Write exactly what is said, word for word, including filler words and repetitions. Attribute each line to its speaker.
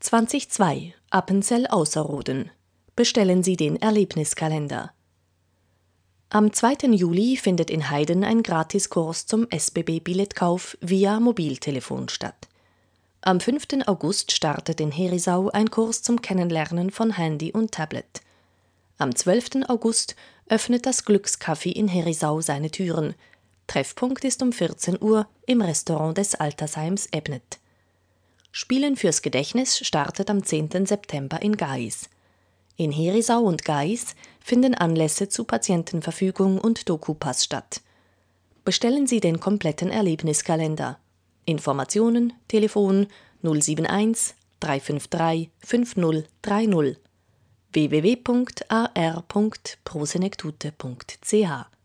Speaker 1: zweitausendzwei Appenzell Ausserrhoden. Bestellen Sie den Erlebniskalender. Am zweiten Juli findet in Heiden ein Gratiskurs zum S B B-Billetkauf via Mobiltelefon statt. Am fünften August startet in Herisau ein Kurs zum Kennenlernen von Handy und Tablet. Am zwölften August öffnet das Glückscafé in Herisau seine Türen. Treffpunkt ist um vierzehn Uhr im Restaurant des Altersheims Ebnet. Spielen fürs Gedächtnis startet am zehnten September in Gais. In Herisau und Gais finden Anlässe zu Patientenverfügung und Dokupass statt. Bestellen Sie den kompletten Erlebniskalender. Informationen, Telefon null sieben eins drei fünf drei fünf null drei null w w w punkt a r punkt prosenektute punkt c h